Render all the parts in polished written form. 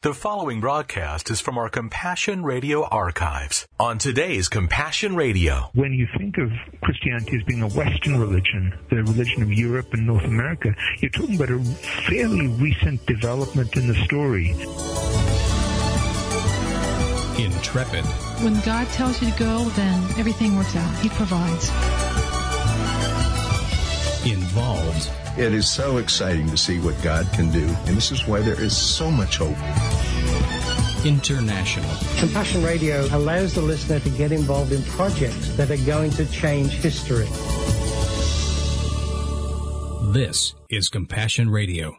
The following broadcast is from our Compassion Radio archives on today's Compassion Radio. When you think of Christianity as being a Western religion, the religion of Europe and North America, you're talking about a fairly recent development in the story. Intrepid. When God tells you to go, then everything works out. He provides. Involved. It is so exciting to see what God can do, and this is why there is so much hope. International. Compassion Radio allows the listener to get involved in projects that are going to change history. This is Compassion Radio.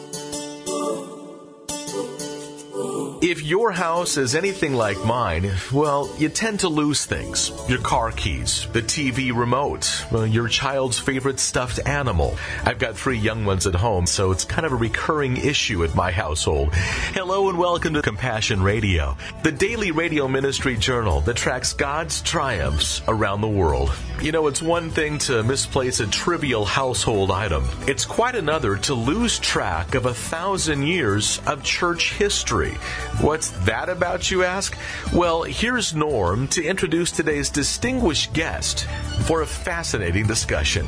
If your house is anything like mine, well, you tend to lose things. Your car keys, the TV remote, your child's favorite stuffed animal. I've got 3 young ones at home, so it's kind of a recurring issue at my household. Hello and welcome to Compassion Radio, the daily radio ministry journal that tracks God's triumphs around the world. You know, it's one thing to misplace a trivial household item. It's quite another to lose track of 1,000 years of church history. What's that about, you ask? Well, here's Norm to introduce today's distinguished guest for a fascinating discussion.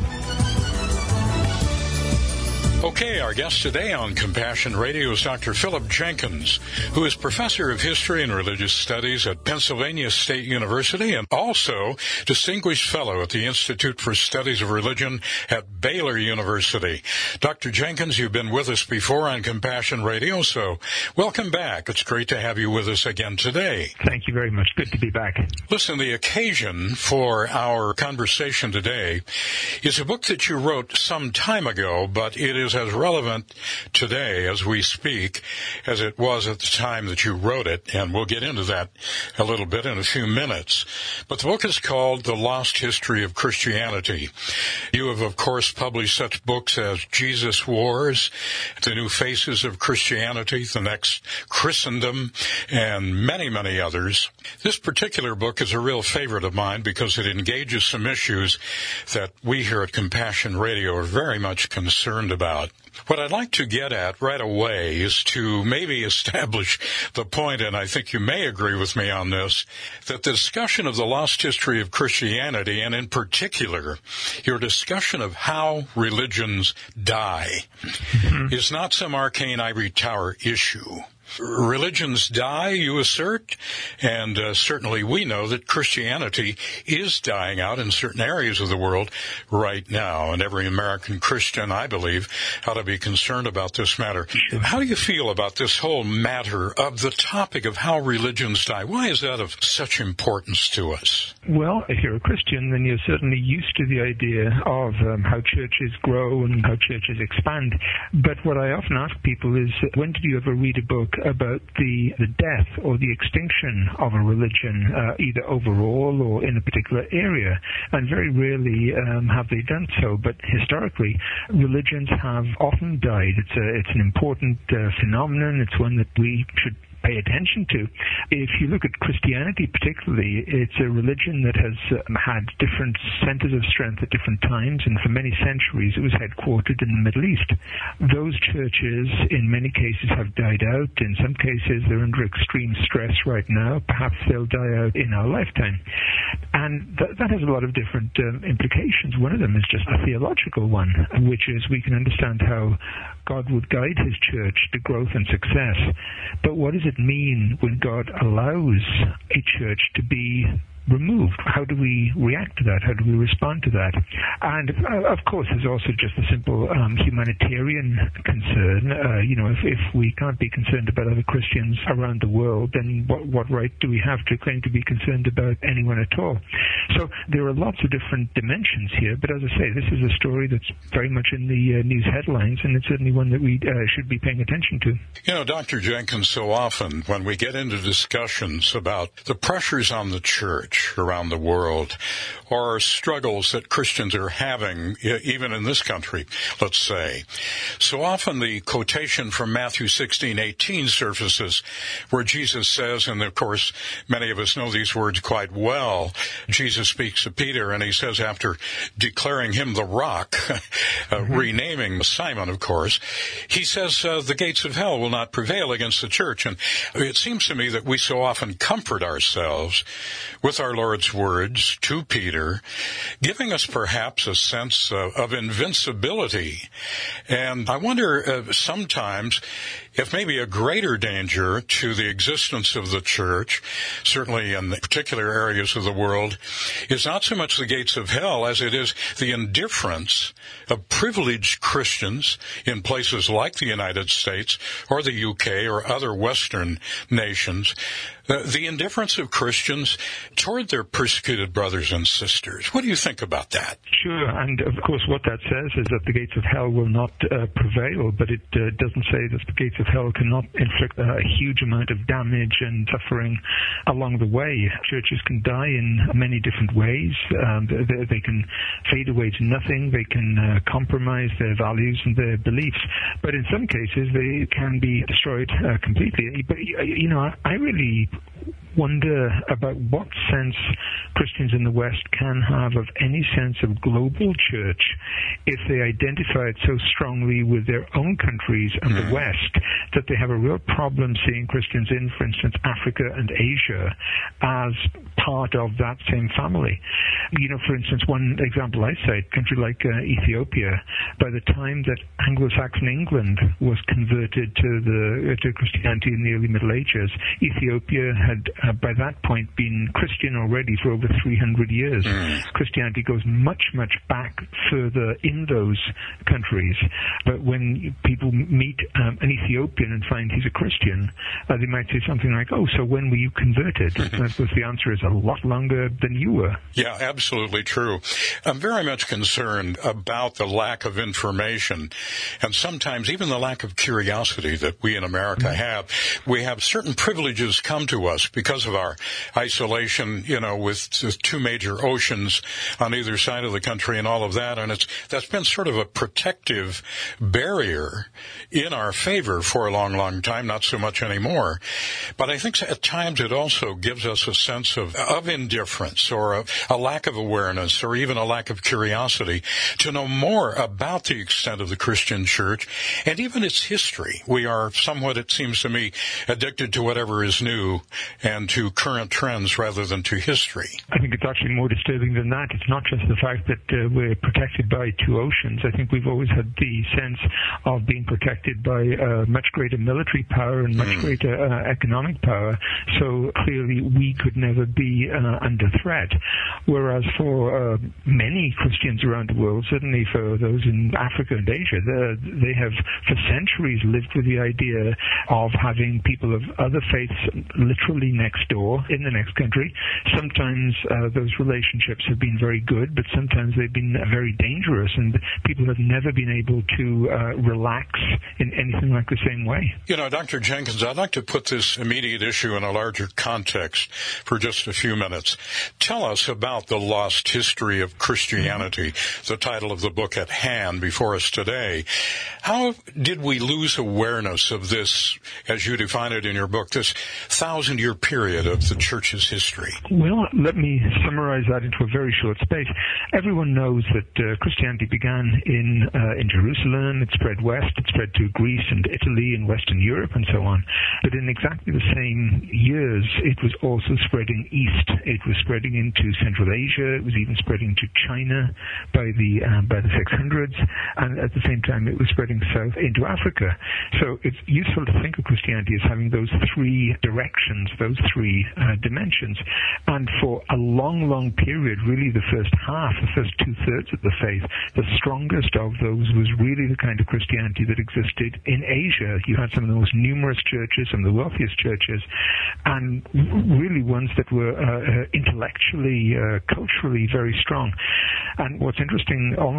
Okay, our guest today on Compassion Radio is Dr. Philip Jenkins, who is Professor of History and Religious Studies at Pennsylvania State University and also Distinguished Fellow at the Institute for Studies of Religion at Baylor University. Dr. Jenkins, you've been with us before on Compassion Radio, so welcome back. It's great to have you with us again today. Thank you very much. Good to be back. Listen, the occasion for our conversation today is a book that you wrote some time ago, but it is as relevant today as we speak as it was at the time that you wrote it, and we'll get into that a little bit in a few minutes. But the book is called The Lost History of Christianity. You have, of course, published such books as Jesus Wars, The New Faces of Christianity, The Next Christendom, and many, many others. This particular book is a real favorite of mine because it engages some issues that we here at Compassion Radio are very much concerned about. What I'd like to get at right away is to maybe establish the point, and I think you may agree with me on this, that the discussion of the lost history of Christianity, and in particular, your discussion of how religions die, is not some arcane ivory tower issue. Religions die, you assert, and certainly we know that Christianity is dying out in certain areas of the world right now, and every American Christian, I believe, ought to be concerned about this matter. How do you feel about this whole matter of the topic of how religions die? Why is that of such importance to us? Well, if you're a Christian, then you're certainly used to the idea of how churches grow and how churches expand. But what I often ask people is, when did you ever read a book about the death or the extinction of a religion, either overall or in a particular area? And very rarely have they done so. But historically, religions have often died. It's an important phenomenon. It's one that we should pay attention to. If you look at Christianity particularly, it's a religion that has had different centers of strength at different times, and for many centuries it was headquartered in the Middle East. Those churches in many cases have died out. In some cases they're under extreme stress right now. Perhaps they'll die out in our lifetime. And that has a lot of different implications. One of them is just a theological one, which is we can understand how God would guide his church to growth and success. But what does it mean when God allows a church to be removed? How do we react to that? How do we respond to that? And of course, there's also just a simple humanitarian concern. If we can't be concerned about other Christians around the world, then what right do we have to claim to be concerned about anyone at all? So there are lots of different dimensions here. But as I say, this is a story that's very much in the news headlines, and it's certainly one that we should be paying attention to. You know, Dr. Jenkins, so often when we get into discussions about the pressures on the church, church around the world, or struggles that Christians are having, even in this country, let's say. So often the quotation from Matthew 16:18 surfaces, where Jesus says, and of course many of us know these words quite well, Jesus speaks to Peter, and he says, after declaring him the rock, renaming Simon, of course, he says, the gates of hell will not prevail against the church. And it seems to me that we so often comfort ourselves with our Lord's words to Peter, giving us perhaps a sense of invincibility. And I wonder sometimes if maybe a greater danger to the existence of the church, certainly in the particular areas of the world, is not so much the gates of hell as it is the indifference of privileged Christians in places like the United States or the UK or other Western nations, the indifference of Christians toward their persecuted brothers and sisters. What do you think about that? Sure, and of course what that says is that the gates of hell will not prevail, but it doesn't say that the gates of hell cannot inflict a huge amount of damage and suffering along the way. Churches can die in many different ways. They can fade away to nothing. They can compromise their values and their beliefs. But in some cases, they can be destroyed completely. But, you know, I really wonder about what sense Christians in the West can have of any sense of global church if they identify it so strongly with their own countries and the West that they have a real problem seeing Christians in, for instance, Africa and Asia as part of that same family. You know, for instance, one example I cite, a country like Ethiopia, by the time that Anglo-Saxon England was converted to Christianity in the early Middle Ages, Ethiopia had by that point been Christian already for over 300 years. Christianity goes much, much back further in those countries. But when people meet an Ethiopian and find he's a Christian, they might say something like, oh, so when were you converted? And of course the answer is a lot longer than you were. Yeah, absolutely true. I'm very much concerned about the lack of information and sometimes even the lack of curiosity that we in America have. We have certain privileges come to us because of our isolation, you know, with two major oceans on either side of the country and all of that. And that's been sort of a protective barrier in our favor for a long, long time, not so much anymore. But I think at times it also gives us a sense of indifference or a lack of awareness or even a lack of curiosity to know more about the extent of the Christian church and even its history. We are somewhat, it seems to me, addicted to whatever is new and to current trends rather than to history. I think it's actually more disturbing than that. It's not just the fact that we're protected by two oceans. I think we've always had the sense of being protected by much greater military power and much greater economic power. So clearly we could never be under threat. Whereas for many Christians around the world, certainly for those in Africa and Asia, they have for centuries lived with the idea of having people of other faiths literally next door in the next country. Sometimes those relationships have been very good, but sometimes they've been very dangerous, and people have never been able to relax in anything like the same way. You know, Dr. Jenkins, I'd like to put this immediate issue in a larger context for just a few minutes. Tell us about the lost history of Christianity, the title of the book at hand before us today. How did we lose awareness of this, as you define it in your book, this 1,000-year period of the church's history? Well, let me summarize that into a very short space. Everyone knows that Christianity began in Jerusalem. It spread west. It spread to Greece and Italy and Western Europe and so on. But in exactly the same years, it was also spreading east. It was spreading into Central Asia. It was even spreading to China by the 600s. And at the same time, it was spreading south into Africa. So it's useful to think of Christianity as having those three directions, those three dimensions. And for a long, long period, really the first half, the first two-thirds of the faith, the strongest of those was really the kind of Christianity that existed in Asia. You had some of the most numerous churches, some of the wealthiest churches, and really ones that were intellectually, culturally very strong. And what's interesting, almost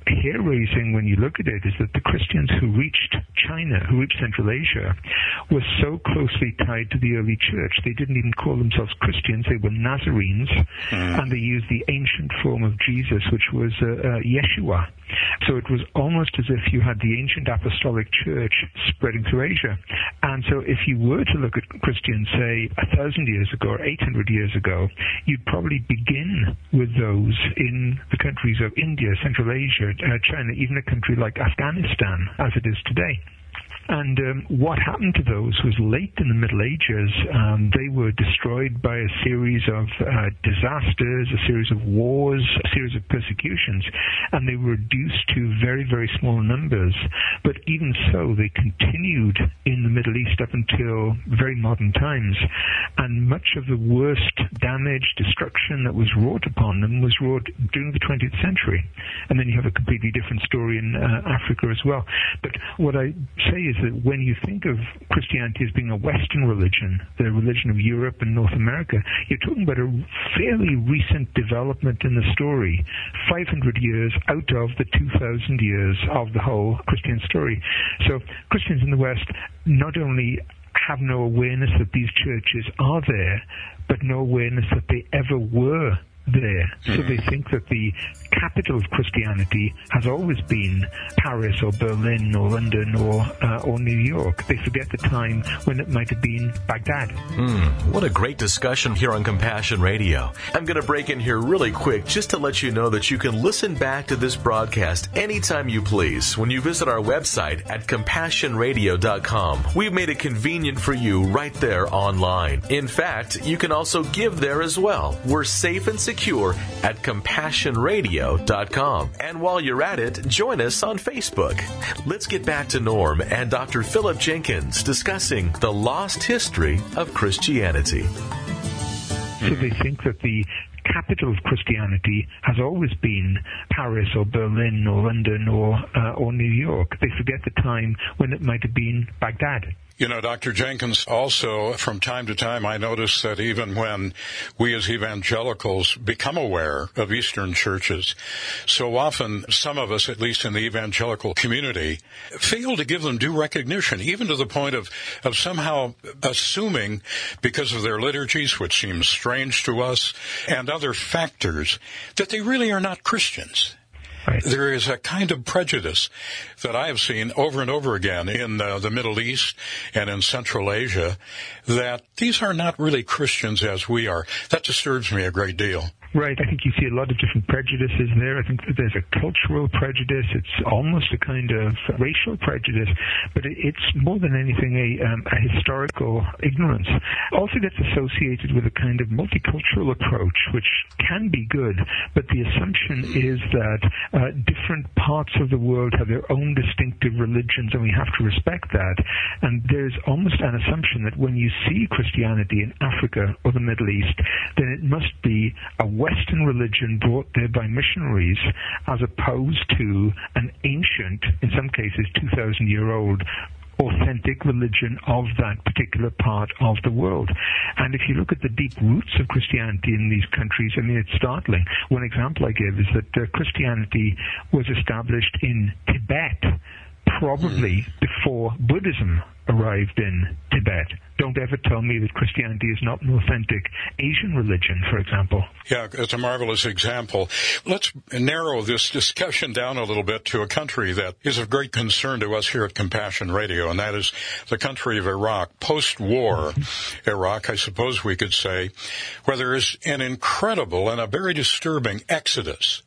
hair-raising when you look at it is that the Christians who reached China, who reached Central Asia, were so closely tied to the early church. They didn't even call themselves Christians. They were Nazarenes, and they used the ancient form of Jesus, which was Yeshua. So it was almost as if you had the ancient apostolic church spreading through Asia. And so if you were to look at Christians, say, 1,000 years ago or 800 years ago, you'd probably begin with those in the countries of India, Central Asia, China, even a country like Afghanistan, as it is today. And what happened to those was late in the Middle Ages, they were destroyed by a series of disasters, a series of wars, a series of persecutions, and they were reduced to very, very small numbers. But even so, they continued in the Middle East up until very modern times, and much of the worst damage, destruction that was wrought upon them was wrought during the 20th century. And then you have a completely different story in Africa as well. But what I say is that when you think of Christianity as being a Western religion, the religion of Europe and North America, you're talking about a fairly recent development in the story, 500 years out of the 2,000 years of the whole Christian story. So Christians in the West not only have no awareness that these churches are there, but no awareness that they ever were there. So they think that the capital of Christianity has always been Paris or Berlin or London or New York. They forget the time when it might have been Baghdad. What a great discussion here on Compassion Radio. I'm going to break in here really quick just to let you know that you can listen back to this broadcast anytime you please when you visit our website at CompassionRadio.com. We've made it convenient for you right there online. In fact, you can also give there as well. We're safe and secure at CompassionRadio.com. And while you're at it, join us on Facebook. Let's get back to Norm and Dr. Philip Jenkins discussing the lost history of Christianity. So they think that the capital of Christianity has always been Paris or Berlin or London or New York. They forget the time when it might have been Baghdad. You know, Dr. Jenkins, also from time to time I notice that even when we as evangelicals become aware of Eastern churches, so often some of us, at least in the evangelical community, fail to give them due recognition, even to the point of somehow assuming, because of their liturgies, which seems strange to us, and other factors, that they really are not Christians. Right. There is a kind of prejudice that I have seen over and over again in the Middle East and in Central Asia that these are not really Christians as we are. That disturbs me a great deal. Right. I think you see a lot of different prejudices there. I think that there's a cultural prejudice. It's almost a kind of racial prejudice, but it's more than anything a historical ignorance. It also gets associated with a kind of multicultural approach, which can be good, but the assumption is that different parts of the world have their own distinctive religions, and we have to respect that. And there's almost an assumption that when you see Christianity in Africa or the Middle East, then it must be a Western religion brought there by missionaries, as opposed to an ancient, in some cases 2,000-year-old, authentic religion of that particular part of the world. And if you look at the deep roots of Christianity in these countries, I mean, it's startling. One example I give is that Christianity was established in Tibet, probably before Buddhism arrived in Tibet. Don't ever tell me that Christianity is not an authentic Asian religion, for example. Yeah, it's a marvelous example. Let's narrow this discussion down a little bit to a country that is of great concern to us here at Compassion Radio, and that is the country of Iraq. Post-war Iraq, I suppose we could say, where there is an incredible and a very disturbing exodus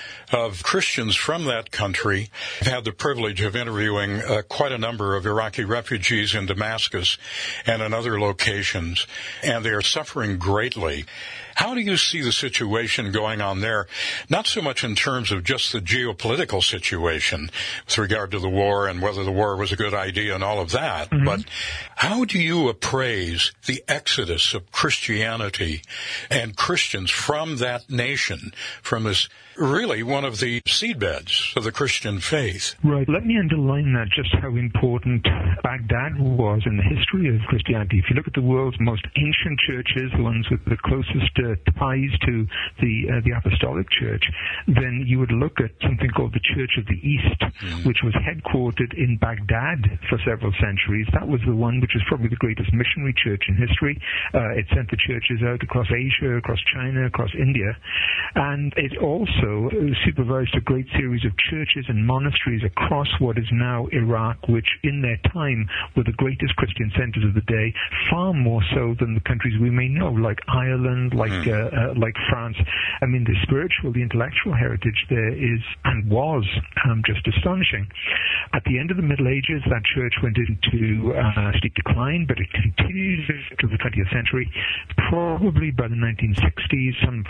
of Christians from that country. I've had the privilege of interviewing quite a number of Iraqi refugees in Damascus and in other locations, and they are suffering greatly. How do you see the situation going on there? Not so much in terms of just the geopolitical situation with regard to the war and whether the war was a good idea and all of that, but how do you appraise the exodus of Christianity and Christians from that nation, from this really one of the seedbeds of the Christian faith? Right. Let me underline that, just how important Baghdad was in the history of Christianity. If you look at the world's most ancient churches, the ones with the closest ties to the Apostolic Church, then you would look at something called the Church of the East, which was headquartered in Baghdad for several centuries. That was the one which was probably the greatest missionary church in history. It sent the churches out across Asia, across China, across India, and it also supervised a great series of churches and monasteries across what is now Iraq, which in their time were the greatest Christian centers of the day, far more so than the countries we may know, like Ireland, like France. I mean, the spiritual, the intellectual heritage there is and was just astonishing. At the end of the Middle Ages, that church went into steep decline, but it continued to the 20th century. Probably by the 1960s, some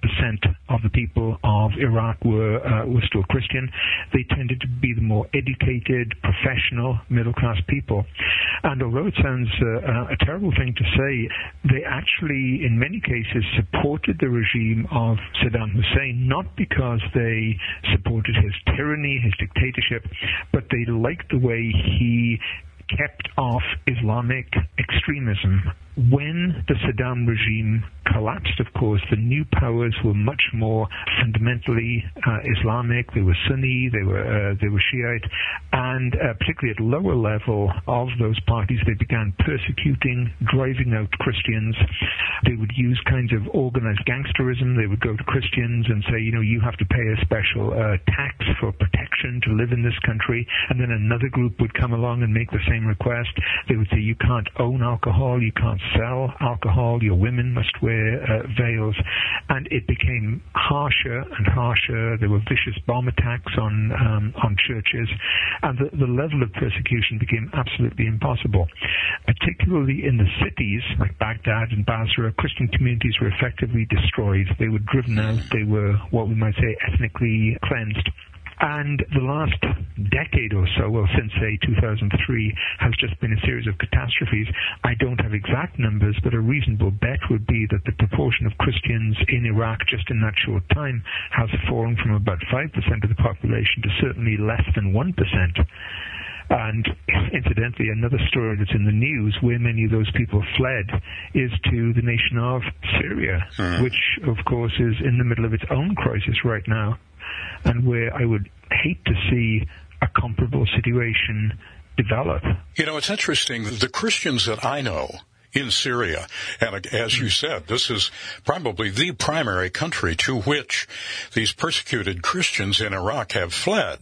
5% of the people of Iraq were still Christian. They tended to be the more educated, professional, middle-class people. And although it sounds a terrible thing to say, they actually, in many cases, supported the regime of Saddam Hussein, not because they supported his tyranny, his dictatorship, but they liked the way he kept off Islamic extremism. When the Saddam regime collapsed, of course, the new powers were much more fundamentally Islamic. They were Sunni, they were Shiite, and particularly at lower level of those parties, they began persecuting, driving out Christians. They would use kinds of organized gangsterism. They would go to Christians and say, you have to pay a special tax for protection to live in this country. And then another group would come along and make the same request. They would say, you can't own alcohol, you can't sell alcohol, your women must wear veils. And it became harsher and harsher. There were vicious bomb attacks on churches, and the level of persecution became absolutely impossible. Particularly in the cities like Baghdad and Basra, Christian communities were effectively destroyed. They were driven out. They were what we might say ethnically cleansed. And the last decade or so, well, since, say, 2003, has just been a series of catastrophes. I don't have exact numbers, but a reasonable bet would be that the proportion of Christians in Iraq just in that short time has fallen from about 5% of the population to certainly less than 1%. And incidentally, another story that's in the news where many of those people fled is to the nation of Syria, which, of course, is in the middle of its own crisis right now, and where I would hate to see a comparable situation develop. It's interesting. The Christians that I know in Syria, and as you said, this is probably the primary country to which these persecuted Christians in Iraq have fled.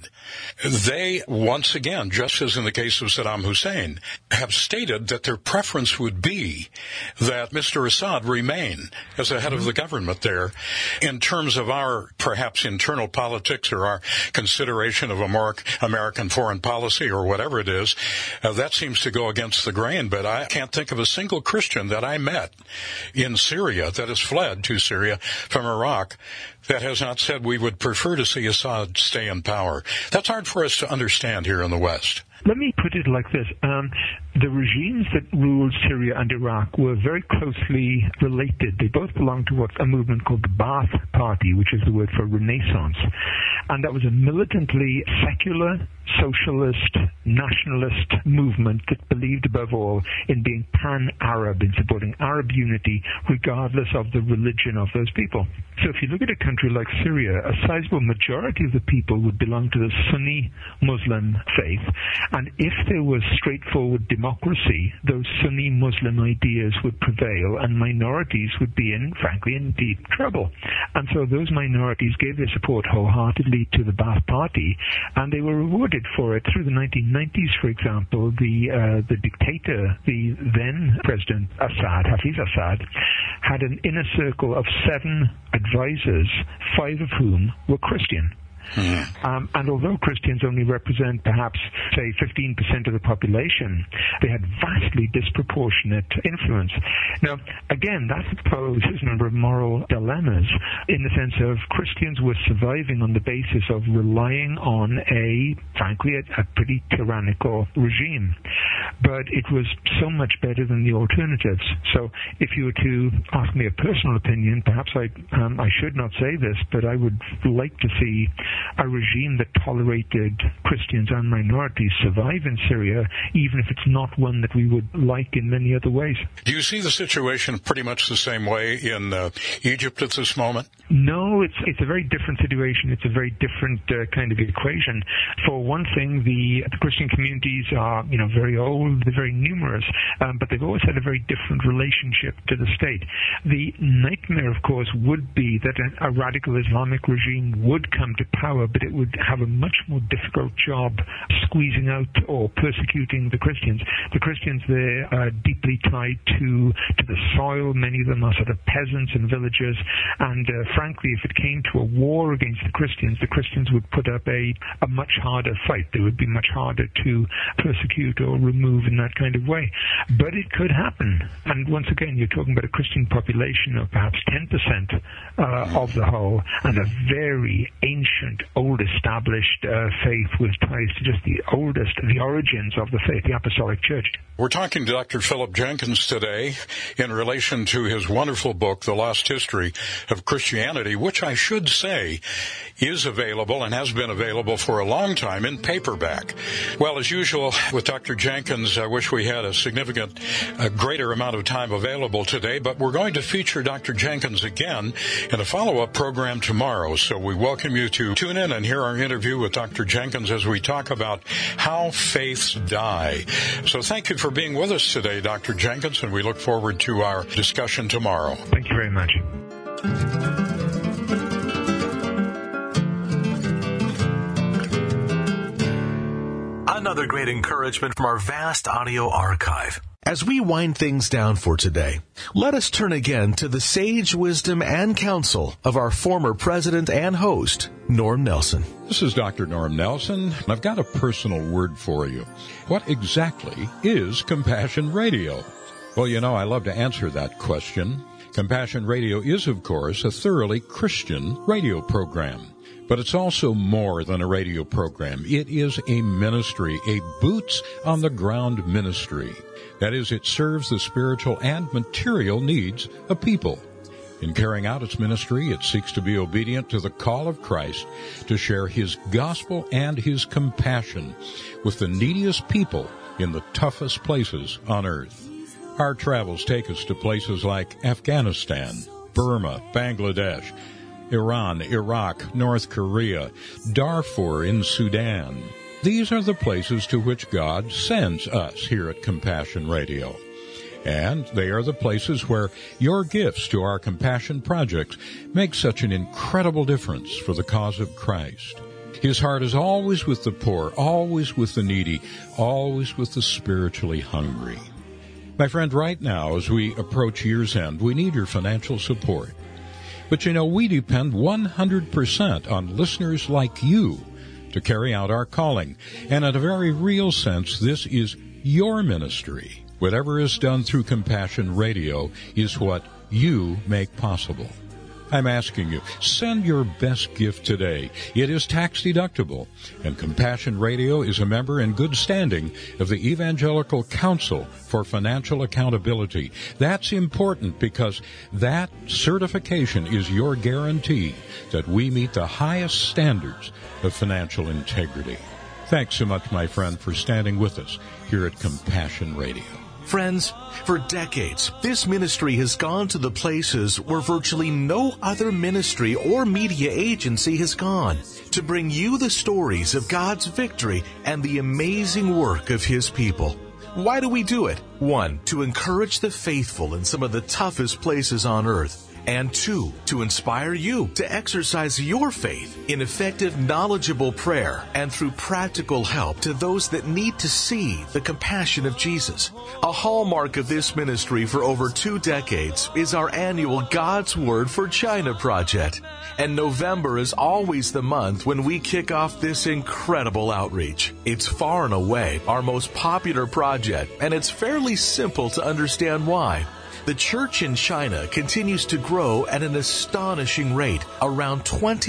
They, once again, just as in the case of Saddam Hussein, have stated that their preference would be that Mr. Assad remain as the head of the government there. In terms of our, perhaps, internal politics or our consideration of American foreign policy or whatever it is, that seems to go against the grain, but I can't think of a single Christian that I met in Syria that has fled to Syria from Iraq that has not said we would prefer to see Assad stay in power. That's hard for us to understand here in the West. Let me put it like this. The regimes that ruled Syria and Iraq were very closely related. They both belonged to what's a movement called the Ba'ath Party, which is the word for Renaissance. And that was a militantly secular, socialist, nationalist movement that believed above all in being pan-Arab, in supporting Arab unity, regardless of the religion of those people. So if you look at a country like Syria, a sizable majority of the people would belong to the Sunni Muslim faith. And if there was straightforward democracy, those Sunni Muslim ideas would prevail and minorities would be frankly, in deep trouble. And so those minorities gave their support wholeheartedly to the Ba'ath Party, and they were rewarded for it. Through the 1990s, for example, the dictator, the then President Assad, Hafiz Assad, had an inner circle of 7 advisors, 5 of whom were Christian. And although Christians only represent perhaps, say, 15% of the population, they had vastly disproportionate influence. Now, again, that poses a number of moral dilemmas in the sense of Christians were surviving on the basis of relying on frankly, a pretty tyrannical regime. But it was so much better than the alternatives. So if you were to ask me a personal opinion, perhaps I should not say this, but I would like to see a regime that tolerated Christians and minorities survive in Syria, even if it's not one that we would like in many other ways. Do you see the situation pretty much the same way in Egypt at this moment? No, it's a very different situation. It's a very different kind of equation. For one thing, the Christian communities are, very old, they're very numerous, but they've always had a very different relationship to the state. The nightmare, of course, would be that a radical Islamic regime would come to power, but it would have a much more difficult job squeezing out or persecuting the Christians. The Christians there are deeply tied to the soil. Many of them are sort of peasants and villagers, and frankly, if it came to a war against the Christians would put up a much harder fight. They would be much harder to persecute or remove in that kind of way. But it could happen. And once again, you're talking about a Christian population of perhaps 10% of the whole, and a very ancient, old-established faith with ties to just the origins of the faith, the Apostolic Church. We're talking to Dr. Philip Jenkins today in relation to his wonderful book, The Lost History of Christianity, which I should say is available and has been available for a long time in paperback. Well, as usual with Dr. Jenkins, I wish we had a greater amount of time available today, but we're going to feature Dr. Jenkins again in a follow-up program tomorrow. So we welcome you to tune in and hear our interview with Dr. Jenkins as we talk about how faiths die. So thank you for being with us today, Dr. Jenkins, and we look forward to our discussion tomorrow. Thank you very much. Another great encouragement from our vast audio archive. As we wind things down for today, let us turn again to the sage wisdom and counsel of our former president and host, Norm Nelson. This is Dr. Norm Nelson, and I've got a personal word for you. What exactly is Compassion Radio? Well, I love to answer that question. Compassion Radio is, of course, a thoroughly Christian radio program. But it's also more than a radio program. It is a ministry, a boots-on-the-ground ministry. That is, it serves the spiritual and material needs of people. In carrying out its ministry, it seeks to be obedient to the call of Christ to share His gospel and His compassion with the neediest people in the toughest places on earth. Our travels take us to places like Afghanistan, Burma, Bangladesh, Iran, Iraq, North Korea, Darfur in Sudan. These are the places to which God sends us here at Compassion Radio. And they are the places where your gifts to our Compassion projects make such an incredible difference for the cause of Christ. His heart is always with the poor, always with the needy, always with the spiritually hungry. My friend, right now, as we approach year's end, we need your financial support. But we depend 100% on listeners like you to carry out our calling. And in a very real sense, this is your ministry. Whatever is done through Compassion Radio is what you make possible. I'm asking you, send your best gift today. It is tax deductible, and Compassion Radio is a member in good standing of the Evangelical Council for Financial Accountability. That's important because that certification is your guarantee that we meet the highest standards of financial integrity. Thanks so much, my friend, for standing with us here at Compassion Radio. Friends, for decades, this ministry has gone to the places where virtually no other ministry or media agency has gone to bring you the stories of God's victory and the amazing work of His people. Why do we do it? 1, to encourage the faithful in some of the toughest places on earth. And 2, to inspire you to exercise your faith in effective, knowledgeable prayer and through practical help to those that need to see the compassion of Jesus. A hallmark of this ministry for over 2 decades is our annual God's Word for China project. And November is always the month when we kick off this incredible outreach. It's far and away our most popular project, and it's fairly simple to understand why. The church in China continues to grow at an astonishing rate, around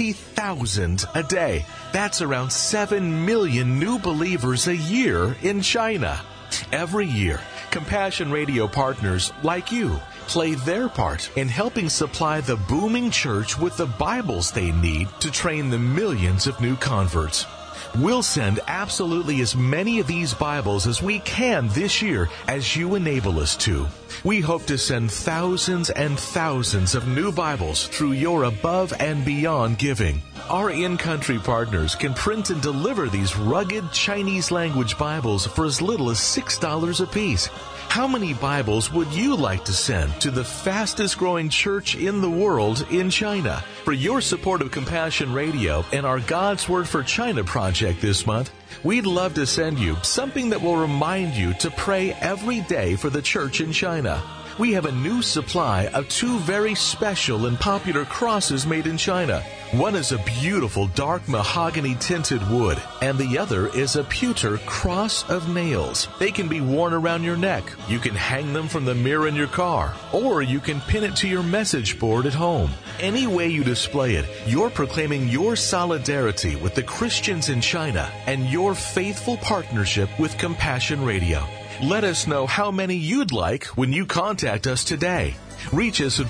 20,000 a day. That's around 7 million new believers a year in China. Every year, Compassion Radio partners like you play their part in helping supply the booming church with the Bibles they need to train the millions of new converts. We'll send absolutely as many of these Bibles as we can this year as you enable us to. We hope to send thousands and thousands of new Bibles through your above and beyond giving. Our in-country partners can print and deliver these rugged Chinese language Bibles for as little as $6 a piece. How many Bibles would you like to send to the fastest growing church in the world in China? For your support of Compassion Radio and our God's Word for China project this month, we'd love to send you something that will remind you to pray every day for the church in China. We have a new supply of 2 very special and popular crosses made in China. One is a beautiful dark mahogany tinted wood, and the other is a pewter cross of nails. They can be worn around your neck. You can hang them from the mirror in your car, or you can pin it to your message board at home. Any way you display it, you're proclaiming your solidarity with the Christians in China and your faithful partnership with Compassion Radio. Let us know how many you'd like when you contact us today. Reach us at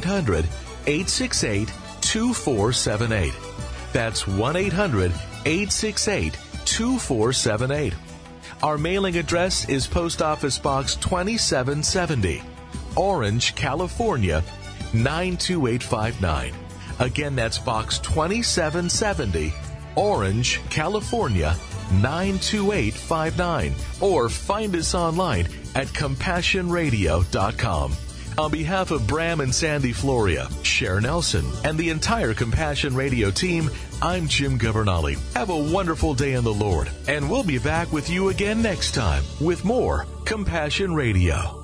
1-800-868-2478. That's 1-800-868-2478. Our mailing address is Post Office Box 2770, Orange, California, 92859. Again, that's Box 2770, Orange, California, 92859, or find us online at CompassionRadio.com. On behalf of Bram and Sandy Floria, Cher Nelson, and the entire Compassion Radio team, I'm Jim Governale. Have a wonderful day in the Lord, and we'll be back with you again next time with more Compassion Radio.